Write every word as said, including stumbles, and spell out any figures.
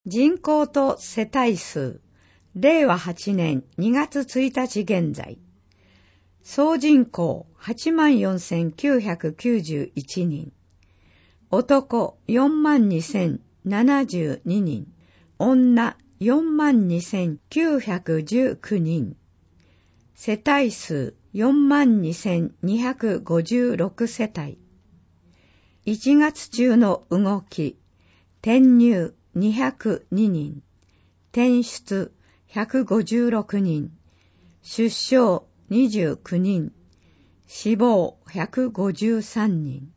人口と世帯数、れいわはちねんにがつついたち現在、総人口 はちまんよんせんきゅうひゃくきゅうじゅういちにん、男 よんまんにせんななじゅうににん、女 よんまんにせんきゅうひゃくじゅうきゅうにん、世帯数 よんまんにせんにひゃくごじゅうろく世帯。いちがつ中の動き、転入にひゃくににん、転出ひゃくごじゅうろくにん、出生にじゅうきゅうにん、死亡ひゃくごじゅうさんにん。